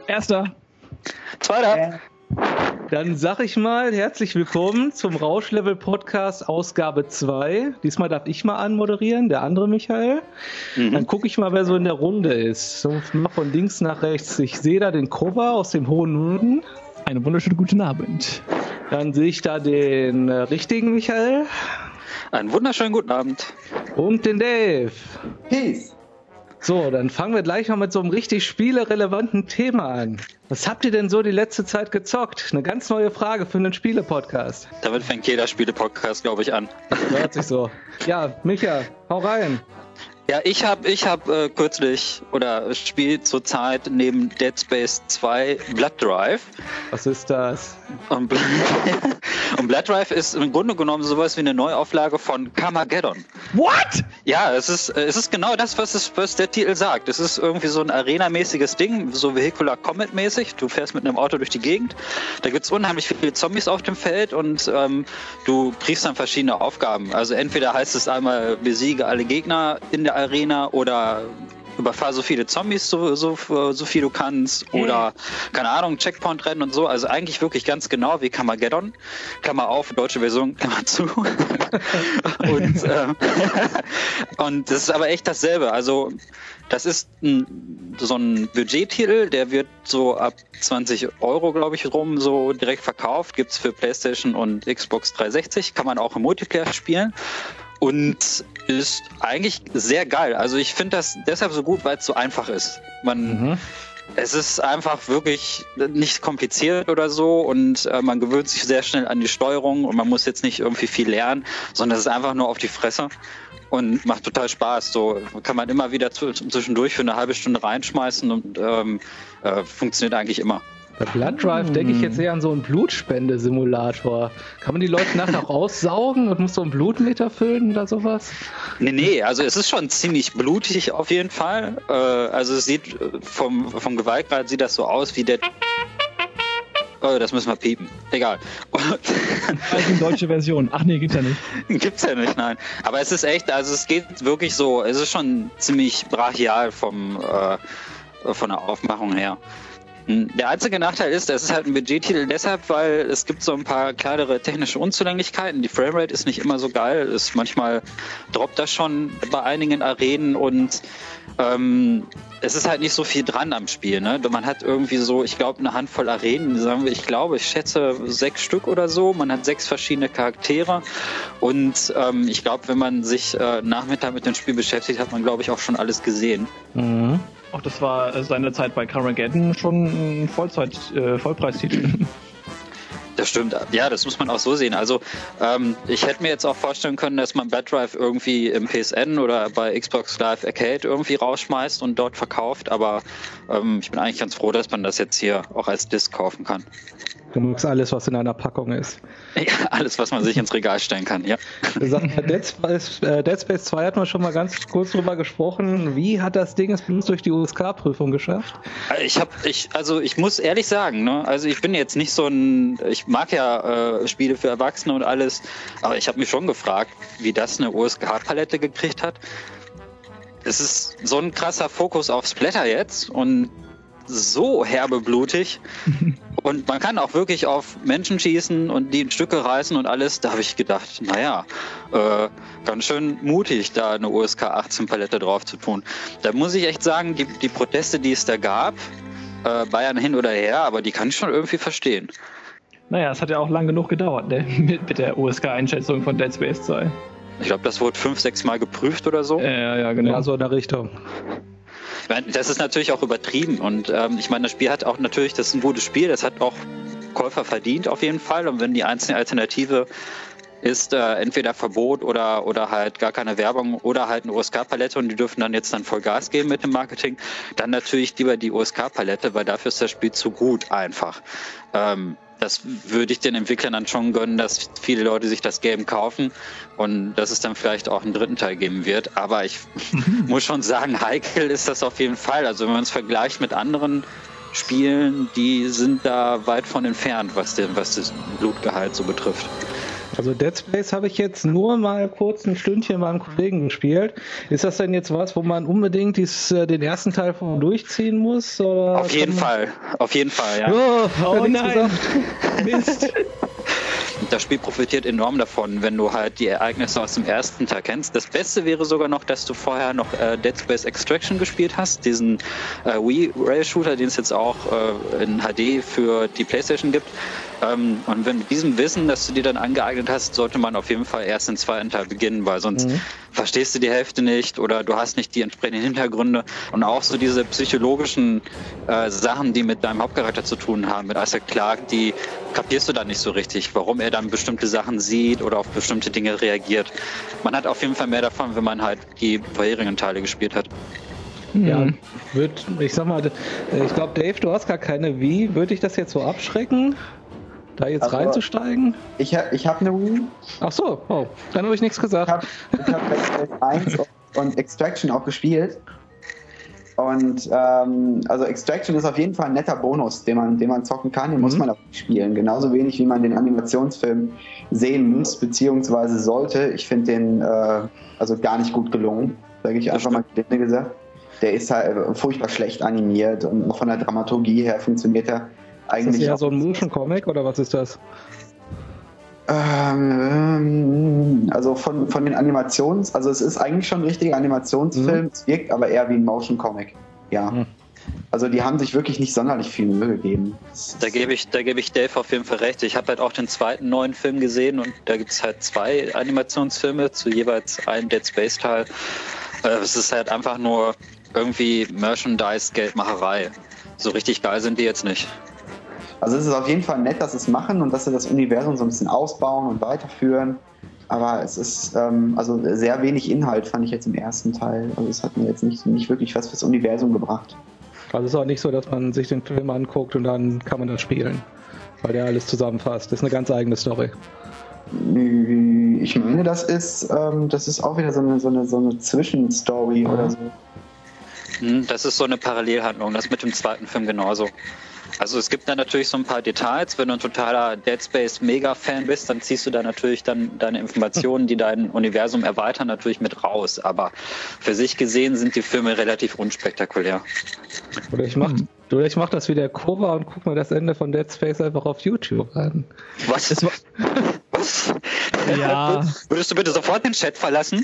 Erster. Zweiter. Dann sag ich mal, herzlich willkommen zum Rauschlevel Podcast Ausgabe 2. Diesmal darf ich mal anmoderieren, der andere Michael. Dann gucke ich mal, wer so in der Runde ist. So, mal von links nach rechts. Ich sehe da den Koba aus dem hohen Norden. Einen wunderschönen guten Abend. Dann sehe ich da den richtigen Michael. Einen wunderschönen guten Abend. Und den Dave. Peace. So, dann fangen wir gleich mal mit so einem richtig spielerelevanten Thema an. Was habt ihr denn so die letzte Zeit gezockt? Eine ganz neue Frage für einen Spiele-Podcast. Damit fängt jeder Spiele-Podcast, glaube ich, an. Hört sich so. Ja, Micha, hau rein. Ja, ich hab kürzlich oder spiele zurzeit neben Dead Space 2 Blood Drive. Was ist das? Und Blood Drive ist im Grunde genommen sowas wie eine Neuauflage von Carmageddon. What? Ja, es ist genau das, was der Titel sagt. Es ist irgendwie so ein Arena-mäßiges Ding, so Vehicular Combat-mäßig. Du fährst mit einem Auto durch die Gegend. Da gibt's unheimlich viele Zombies auf dem Feld und du kriegst dann verschiedene Aufgaben. Also entweder heißt es einmal, besiege alle Gegner in der Arena oder überfahr so viele Zombies, so viel du kannst, oder, keine Ahnung, Checkpoint rennen und so. Also eigentlich wirklich ganz genau wie Carmageddon. Klammer auf, deutsche Version, Klammer zu. Und das ist aber echt dasselbe. Also das ist so ein Budgettitel, der wird so ab 20 Euro, glaube ich, rum so direkt verkauft. Gibt's für PlayStation und Xbox 360. Kann man auch im Multiplayer spielen. Und ist eigentlich sehr geil. Also ich finde das deshalb so gut, weil es so einfach ist. Es ist einfach wirklich nicht kompliziert oder so und man gewöhnt sich sehr schnell an die Steuerung und man muss jetzt nicht irgendwie viel lernen, sondern es ist einfach nur auf die Fresse und macht total Spaß. So kann man immer wieder zwischendurch für eine halbe Stunde reinschmeißen und funktioniert eigentlich immer. Bei Blood Drive denke ich jetzt eher an so einen Blutspende-Simulator. Kann man die Leute nachher auch aussaugen und muss so einen Blutmeter füllen oder sowas? Nee, also es ist schon ziemlich blutig auf jeden Fall. Also es sieht vom Gewaltgrad sieht das so aus wie der... Oh, das müssen wir piepen. Egal. Die deutsche Version. Ach nee, gibt's ja nicht. Gibt's ja nicht, nein. Aber es ist echt, also es geht wirklich so, es ist schon ziemlich brachial von der Aufmachung her. Der einzige Nachteil ist, es ist halt ein Budgettitel deshalb, weil es gibt so ein paar kleinere technische Unzulänglichkeiten. Die Framerate ist nicht immer so geil. Manchmal droppt das schon bei einigen Arenen und es ist halt nicht so viel dran am Spiel. Ne? Man hat irgendwie so, ich glaube, eine Handvoll Arenen, sagen wir, ich schätze 6 Stück oder so. Man hat 6 verschiedene Charaktere und ich glaube, wenn man sich Nachmittag mit dem Spiel beschäftigt, hat man, glaube ich, auch schon alles gesehen. Mhm. Auch das war seinerzeit bei Carmageddon schon ein Vollpreistitel. Das stimmt. Ja, das muss man auch so sehen. Also ich hätte mir jetzt auch vorstellen können, dass man Blood Drive irgendwie im PSN oder bei Xbox Live Arcade irgendwie rausschmeißt und dort verkauft, aber ich bin eigentlich ganz froh, dass man das jetzt hier auch als Disc kaufen kann. Du magst alles, was in einer Packung ist. Ja, alles, was man sich ins Regal stellen kann, ja. Dead Space 2 hatten wir schon mal ganz kurz drüber gesprochen. Wie hat das Ding es bloß durch die USK-Prüfung geschafft? Ich muss ehrlich sagen, ne, also ich bin jetzt nicht so ich mag ja Spiele für Erwachsene und alles, aber ich habe mich schon gefragt, wie das eine USK-Palette gekriegt hat. Es ist so ein krasser Fokus auf Splatter jetzt und so herbe blutig und man kann auch wirklich auf Menschen schießen und die in Stücke reißen und alles. Da habe ich gedacht, naja, ganz schön mutig, da eine USK 18 Palette drauf zu tun. Da muss ich echt sagen, die Proteste, die es da gab, Bayern hin oder her, aber die kann ich schon irgendwie verstehen. Naja, es hat ja auch lang genug gedauert, ne? mit der USK-Einschätzung von Dead Space 2. Ich glaube, das wurde 5-6 Mal geprüft oder so. Ja, genau. Ja, so in der Richtung. Das ist natürlich auch übertrieben und ich meine, das Spiel hat auch natürlich, das ist ein gutes Spiel, das hat auch Käufer verdient auf jeden Fall und wenn die einzelne Alternative ist entweder Verbot oder halt gar keine Werbung oder halt eine USK-Palette und die dürfen dann voll Gas geben mit dem Marketing, dann natürlich lieber die USK-Palette, weil dafür ist das Spiel zu gut einfach. Das würde ich den Entwicklern dann schon gönnen, dass viele Leute sich das Game kaufen und dass es dann vielleicht auch einen dritten Teil geben wird. Aber ich muss schon sagen, heikel ist das auf jeden Fall. Also wenn man es vergleicht mit anderen Spielen, die sind da weit von entfernt, was das Blutgehalt so betrifft. Also Dead Space habe ich jetzt nur mal kurz ein Stündchen mit meinem Kollegen gespielt. Ist das denn jetzt was, wo man unbedingt den ersten Teil von durchziehen muss? Oder auf jeden Fall, ja. Oh nein, Mist. Das Spiel profitiert enorm davon, wenn du halt die Ereignisse aus dem ersten Teil kennst. Das Beste wäre sogar noch, dass du vorher noch Dead Space Extraction gespielt hast, diesen Wii-Rail-Shooter, den es jetzt auch in HD für die PlayStation gibt. Und wenn mit diesem Wissen, das du dir dann angeeignet hast, sollte man auf jeden Fall erst den zweiten Teil beginnen, weil sonst verstehst du die Hälfte nicht oder du hast nicht die entsprechenden Hintergründe und auch so diese psychologischen Sachen, die mit deinem Hauptcharakter zu tun haben, mit Isaac Clarke, die kapierst du dann nicht so richtig, warum er dann bestimmte Sachen sieht oder auf bestimmte Dinge reagiert. Man hat auf jeden Fall mehr davon, wenn man halt die vorherigen Teile gespielt hat. Ja, ich glaube, Dave, du hast gar keine Wii. Würde ich das jetzt so abschrecken, da jetzt reinzusteigen? Ich hab eine Wii. Ach so, dann habe ich nichts gesagt. Ich hab Dead Space 1 und Extraction auch gespielt. Und also Extraction ist auf jeden Fall ein netter Bonus, den man zocken kann, den muss man auch spielen. Genauso wenig, wie man den Animationsfilm sehen muss, beziehungsweise sollte. Ich finde den also gar nicht gut gelungen, sage ich einfach mal gelinde gesagt. Der ist halt furchtbar schlecht animiert und von der Dramaturgie her funktioniert er eigentlich. Ist das eher so ein Motion-Comic oder was ist das? Also von den also es ist eigentlich schon ein richtiger Animationsfilm, es wirkt aber eher wie ein Motion-Comic. Ja. Also die haben sich wirklich nicht sonderlich viel Mühe gegeben. Da gebe ich Dave auf jeden Fall recht. Ich habe halt auch den zweiten neuen Film gesehen und da gibt es halt 2 Animationsfilme zu jeweils einem Dead Space Teil. Es ist halt einfach nur irgendwie Merchandise-Geldmacherei. So richtig geil sind die jetzt nicht. Also es ist auf jeden Fall nett, dass sie es machen und dass sie das Universum so ein bisschen ausbauen und weiterführen. Aber es ist also sehr wenig Inhalt, fand ich jetzt im ersten Teil. Also es hat mir jetzt nicht wirklich was fürs Universum gebracht. Also es ist auch nicht so, dass man sich den Film anguckt und dann kann man das spielen, weil der alles zusammenfasst. Das ist eine ganz eigene Story. Ich meine, das ist auch wieder so eine Zwischenstory oder so. Das ist so eine Parallelhandlung, das mit dem zweiten Film genauso. Also es gibt da natürlich so ein paar Details, wenn du ein totaler Dead Space Mega-Fan bist, dann ziehst du da natürlich dann deine Informationen, die dein Universum erweitern, natürlich mit raus. Aber für sich gesehen sind die Filme relativ unspektakulär. Oder ich mach das wie der Kova und guck mir das Ende von Dead Space einfach auf YouTube an. Was? Was? Ja. Würdest du bitte sofort den Chat verlassen?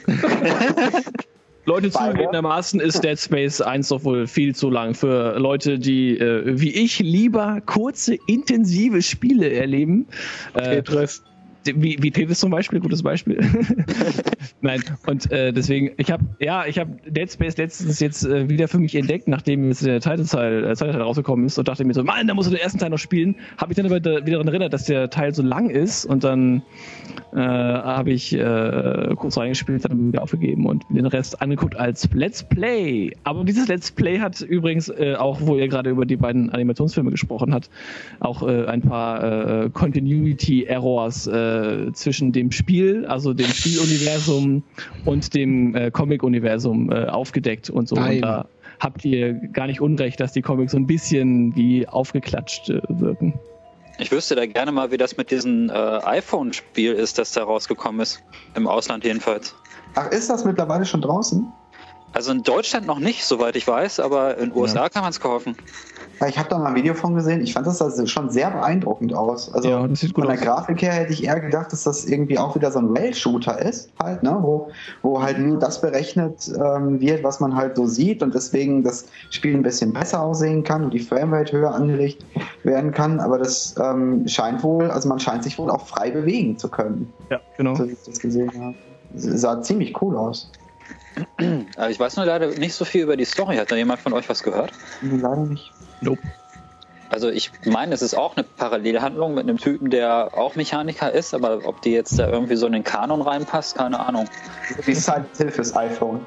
Leute, zugegebenermaßen ist Dead Space 1 doch wohl viel zu lang für Leute, die wie ich lieber kurze, intensive Spiele erleben. Tetris. Wie Tetris zum Beispiel, gutes Beispiel. Nein, und deswegen, ich habe Dead Space letztens jetzt wieder für mich entdeckt, nachdem jetzt der zweite Teil rausgekommen ist und dachte mir so, Mann, da musst du den ersten Teil noch spielen. Habe ich dann aber wieder daran erinnert, dass der Teil so lang ist und dann habe ich kurz reingespielt, dann wieder aufgegeben und den Rest angeguckt als Let's Play. Aber dieses Let's Play hat übrigens auch, wo ihr gerade über die beiden Animationsfilme gesprochen habt, auch ein paar Continuity-Errors zwischen dem Spiel, also dem Spieluniversum und dem Comic-Universum aufgedeckt und so. Nein. Und da habt ihr gar nicht unrecht, dass die Comics so ein bisschen wie aufgeklatscht wirken. Ich wüsste da gerne mal, wie das mit diesem iPhone-Spiel ist, das da rausgekommen ist. Im Ausland jedenfalls. Ach, ist das mittlerweile schon draußen? Also in Deutschland noch nicht, soweit ich weiß, aber in den USA kann man es kaufen. Ja, ich habe da mal ein Video von gesehen. Ich fand das schon sehr beeindruckend aus. Also ja, das sieht gut von der aus. Grafik her hätte ich eher gedacht, dass das irgendwie auch wieder so ein Rail-Shooter ist, halt, ne? Wo halt nur das berechnet wird, was man halt so sieht und deswegen das Spiel ein bisschen besser aussehen kann und die Framerate höher angelegt werden kann. Aber das scheint wohl, also man scheint sich wohl auch frei bewegen zu können. Ja, genau. So wie ich das gesehen habe. Sah ziemlich cool aus. Aber ich weiß nur leider nicht so viel über die Story. Hat da jemand von euch was gehört? Leider nicht. Nope. Also ich meine, es ist auch eine Parallelhandlung mit einem Typen, der auch Mechaniker ist, aber ob die jetzt da irgendwie so in den Kanon reinpasst, keine Ahnung. Wie Silent Hill fürs iPhone.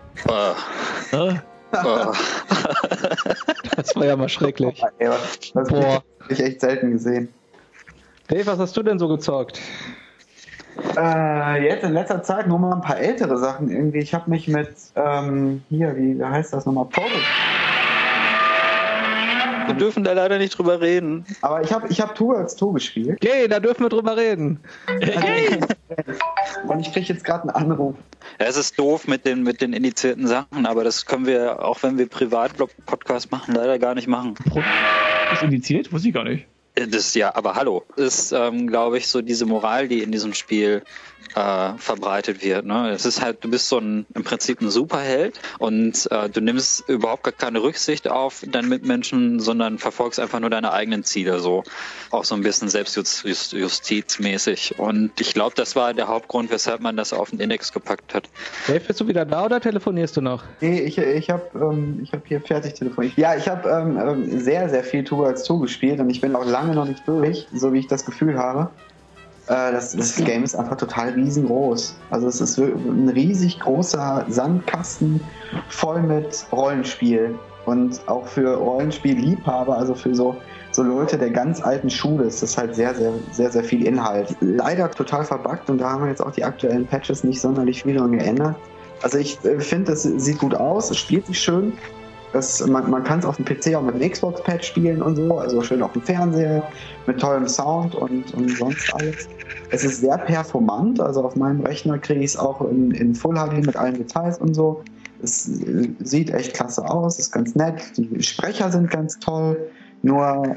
Das war ja mal schrecklich. Das habe ich echt selten gesehen. Dave, was hast du denn so gezockt? Jetzt in letzter Zeit nur mal ein paar ältere Sachen irgendwie. Ich habe mich mit, wie heißt das nochmal? Wir dürfen da leider nicht drüber reden. Aber ich hab Two Worlds 2 gespielt. Yay, da dürfen wir drüber reden. Und ich kriege jetzt gerade einen Anruf. Ja, es ist doof mit den indizierten Sachen, aber das können wir, auch wenn wir Privat-Podcast machen, leider gar nicht machen. Ist indiziert? Wusste ich gar nicht. Das ja, aber hallo. Ist, glaube ich, so diese Moral, die in diesem Spiel verbreitet wird. Ne? Es ist halt, du bist im Prinzip ein Superheld und du nimmst überhaupt gar keine Rücksicht auf deine Mitmenschen, sondern verfolgst einfach nur deine eigenen Ziele, so auch so ein bisschen selbstjustizmäßig. Und ich glaube, das war der Hauptgrund, weshalb man das auf den Index gepackt hat. Dave, bist du wieder da oder telefonierst du noch? Nee, ich hab hier fertig telefoniert. Ja, ich habe sehr, sehr viel Two Worlds 2 gespielt und ich bin auch lange noch nicht durch, so wie ich das Gefühl habe. Das Game ist einfach total riesengroß. Also es ist ein riesig großer Sandkasten voll mit Rollenspiel. Und auch für Rollenspielliebhaber, also für so Leute der ganz alten Schule, ist das halt sehr, sehr, sehr, sehr viel Inhalt. Leider total verbuggt und da haben wir jetzt auch die aktuellen Patches nicht sonderlich viel dran geändert. Also ich finde, das sieht gut aus, es spielt sich schön. Man kann es auf dem PC auch mit einem Xbox-Pad spielen und so, also schön auf dem Fernseher, mit tollem Sound und sonst alles. Es ist sehr performant, also auf meinem Rechner kriege ich es auch in Full HD mit allen Details und so. Es sieht echt klasse aus, ist ganz nett, die Sprecher sind ganz toll, nur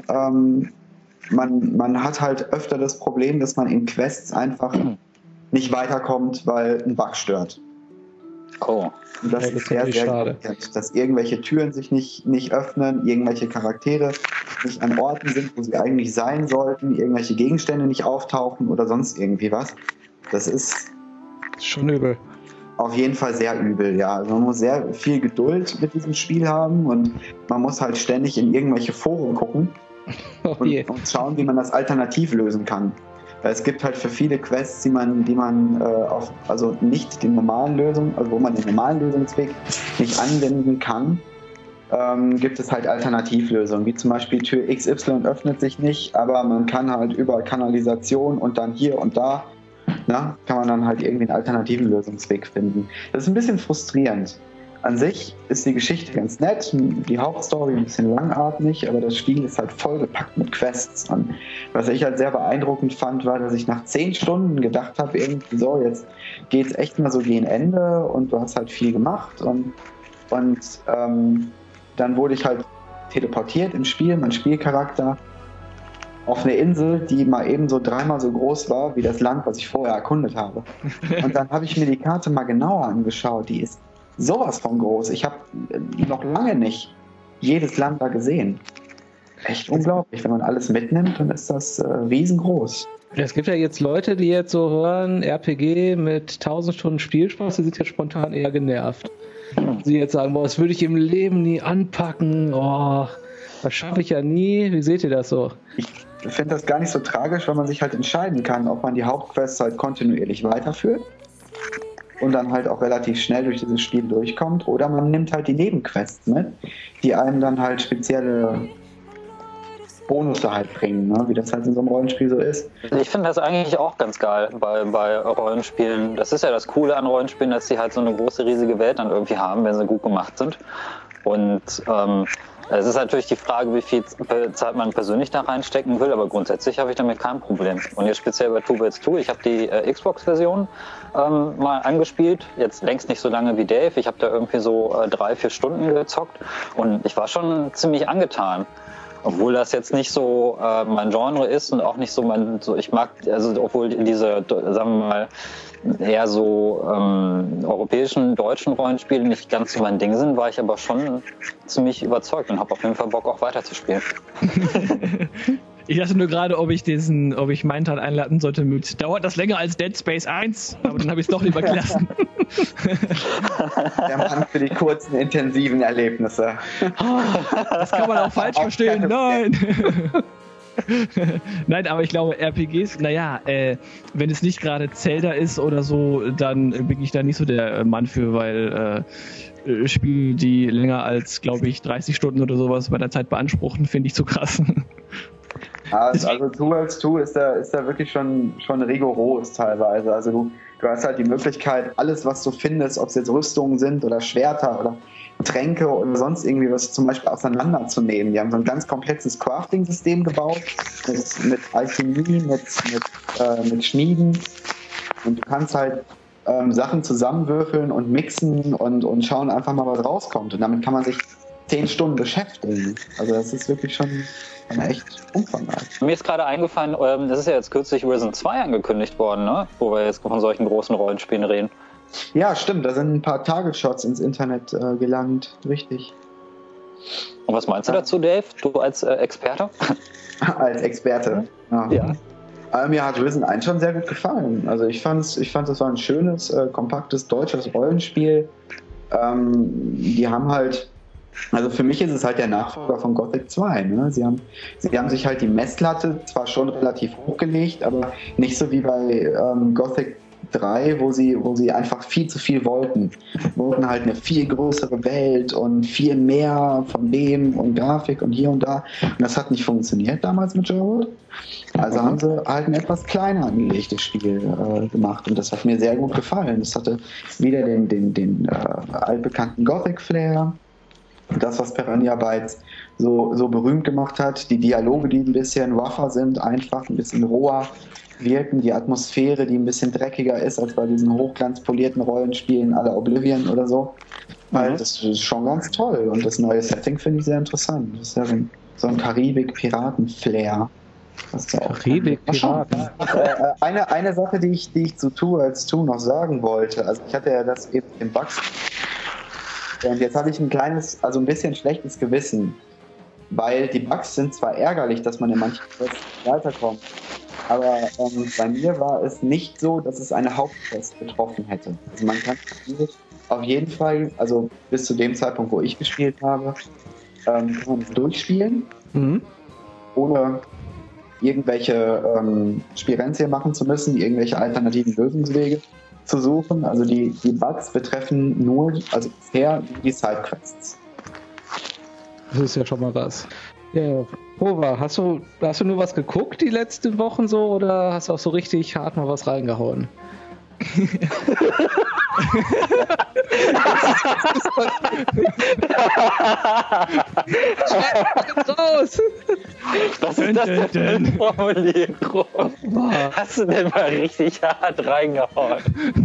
man hat halt öfter das Problem, dass man in Quests einfach nicht weiterkommt, weil ein Bug stört. Oh. Und das ist sehr, sehr schade, dass irgendwelche Türen sich nicht öffnen, irgendwelche Charaktere nicht an Orten sind, wo sie eigentlich sein sollten, irgendwelche Gegenstände nicht auftauchen oder sonst irgendwie was. Das ist schon übel. Auf jeden Fall sehr übel, ja. Also man muss sehr viel Geduld mit diesem Spiel haben und man muss halt ständig in irgendwelche Foren gucken und schauen, wie man das alternativ lösen kann. Weil es gibt halt für viele Quests, die man also nicht den normalen Lösungen, also wo man den normalen Lösungsweg nicht anwenden kann, gibt es halt Alternativlösungen, wie zum Beispiel Tür XY öffnet sich nicht, aber man kann halt über Kanalisation und dann hier und da, kann man dann halt irgendwie einen alternativen Lösungsweg finden. Das ist ein bisschen frustrierend. An sich ist die Geschichte ganz nett, die Hauptstory ein bisschen langatmig, aber das Spiel ist halt vollgepackt mit Quests. Und was ich halt sehr beeindruckend fand, war, dass ich nach 10 Stunden gedacht habe, irgendwie so, jetzt geht's echt mal so gegen Ende und du hast halt viel gemacht und dann wurde ich halt teleportiert im Spiel, mein Spielcharakter, auf eine Insel, die mal eben so 3-mal so groß war wie das Land, was ich vorher erkundet habe. Und dann habe ich mir die Karte mal genauer angeschaut, die ist sowas von groß. Ich habe noch lange nicht jedes Land da gesehen. Echt unglaublich. Wenn man alles mitnimmt, dann ist das riesengroß. Es gibt ja jetzt Leute, die jetzt so hören, RPG mit 1000 Stunden Spielspaß, die sind ja spontan eher genervt. Die jetzt sagen, das würde ich im Leben nie anpacken, das schaffe ich ja nie. Wie seht ihr das so? Ich finde das gar nicht so tragisch, weil man sich halt entscheiden kann, ob man die Hauptquests halt kontinuierlich weiterführt und dann halt auch relativ schnell durch dieses Spiel durchkommt, oder man nimmt halt die Nebenquests mit, die einem dann halt spezielle Bonusse halt bringen, wie das halt in so einem Rollenspiel so ist. Ich finde das eigentlich auch ganz geil bei Rollenspielen. Das ist ja das Coole an Rollenspielen, dass sie halt so eine große, riesige Welt dann irgendwie haben, wenn sie gut gemacht sind. Und es ist natürlich die Frage, wie viel Zeit man persönlich da reinstecken will, aber grundsätzlich habe ich damit kein Problem. Und jetzt speziell bei Two Worlds 2, ich habe die Xbox-Version mal angespielt, jetzt längst nicht so lange wie Dave. Ich habe da irgendwie so 3-4 Stunden gezockt und ich war schon ziemlich angetan. Obwohl das jetzt nicht so mein Genre ist und auch nicht so ich mag, also obwohl diese, sagen wir mal, eher so europäischen, deutschen Rollenspiele nicht ganz so mein Ding sind, war ich aber schon ziemlich überzeugt und habe auf jeden Fall Bock, auch weiterzuspielen. Ich dachte nur gerade, ob ich meinen Teil einladen sollte mit, dauert das länger als Dead Space 1? Aber dann habe ich es doch lieber gelassen. Der Mann für die kurzen, intensiven Erlebnisse. Das kann man auch falsch verstehen. Nein! Nein, aber ich glaube, RPGs, wenn es nicht gerade Zelda ist oder so, dann bin ich da nicht so der Mann für, weil Spiele, die länger als, glaube ich, 30 Stunden oder sowas bei der Zeit beanspruchen, finde ich zu krass. Also Two Worlds 2 ist da wirklich schon rigoros teilweise. Also Du hast halt die Möglichkeit, alles, was du findest, ob es jetzt Rüstungen sind oder Schwerter oder Tränke oder sonst irgendwie was zum Beispiel auseinanderzunehmen. Die haben so ein ganz komplexes Crafting-System gebaut mit Alchemie, mit Schmieden. Und du kannst halt Sachen zusammenwürfeln und mixen und schauen einfach mal, was rauskommt. Und damit kann man sich 10 Stunden beschäftigen. Also das ist wirklich schon echt umfangreich. Mir ist gerade eingefallen, das ist ja jetzt kürzlich Risen 2 angekündigt worden, ne? Wo wir jetzt von solchen großen Rollenspielen reden. Ja, stimmt. Da sind ein paar Target-Shots ins Internet gelangt. Richtig. Und was meinst du dazu, Dave? Du als Experte? Als Experte. Ja. Mir hat Risen 1 schon sehr gut gefallen. Also ich fand, das war ein schönes, kompaktes deutsches Rollenspiel. Die haben halt, also für mich ist es halt der Nachfolger von Gothic 2. Ne? Sie haben sich halt die Messlatte zwar schon relativ hochgelegt, aber nicht so wie bei Gothic 3, wo sie einfach viel zu viel wollten. Wollten halt eine viel größere Welt und viel mehr von dem und Grafik und hier und da. Und das hat nicht funktioniert damals mit Sherwood. Also haben sie halt ein etwas kleiner angelegtes Spiel gemacht und das hat mir sehr gut gefallen. Das hatte wieder den altbekannten Gothic-Flair. Das, was Piranha Bytes so berühmt gemacht hat. Die Dialoge, die ein bisschen rougher sind, einfach ein bisschen roher wirken, die Atmosphäre, die ein bisschen dreckiger ist als bei diesen hochglanzpolierten Rollenspielen à la Oblivion oder so. Weil das ist schon ganz toll und das neue Setting finde ich sehr interessant. Das ist ja so ein Karibik-Piraten-Flair. Karibik-Piraten. Eine Sache, die ich zu Tu als Tu noch sagen wollte, also ich hatte ja das eben im Bugs und jetzt habe ich ein bisschen schlechtes Gewissen, weil die Bugs sind zwar ärgerlich, dass man in manchen Quests weiterkommt, aber bei mir war es nicht so, dass es eine Hauptquest betroffen hätte. Also man kann auf jeden Fall, also bis zu dem Zeitpunkt, wo ich gespielt habe, kann man es durchspielen, ohne irgendwelche Spirenzien machen zu müssen, irgendwelche alternativen Lösungswege zu suchen. Also die Bugs betreffen nur, also bisher die Sidequests. Das ist ja schon mal was. Ja, Hova, hast du nur was geguckt die letzten Wochen so oder hast du auch so richtig hart mal was reingehauen? Raus! Was ist das denn für eine Formulierung? Hast du denn mal richtig hart reingehauen?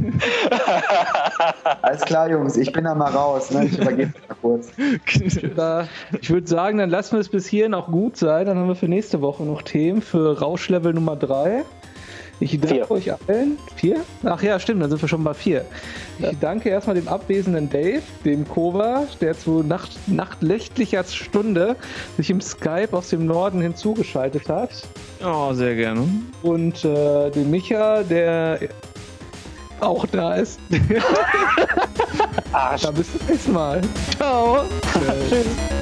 Alles klar, Jungs, ich bin da mal raus. Ne? Ich übergebe mal kurz. Ich würde sagen, dann lassen wir es bis hierhin auch gut sein. Dann haben wir für nächste Woche noch Themen für Rauschlevel Nummer 3. Ich danke euch allen. 4? Ach ja, stimmt, dann sind wir schon bei 4. Ich danke erstmal dem abwesenden Dave, dem Kova, der zu nachtnächtlicher Stunde sich im Skype aus dem Norden hinzugeschaltet hat. Oh, sehr gerne. Und dem Micha, der auch da ist. Arsch. Dann bis zum nächsten Mal. Ciao. Tschüss.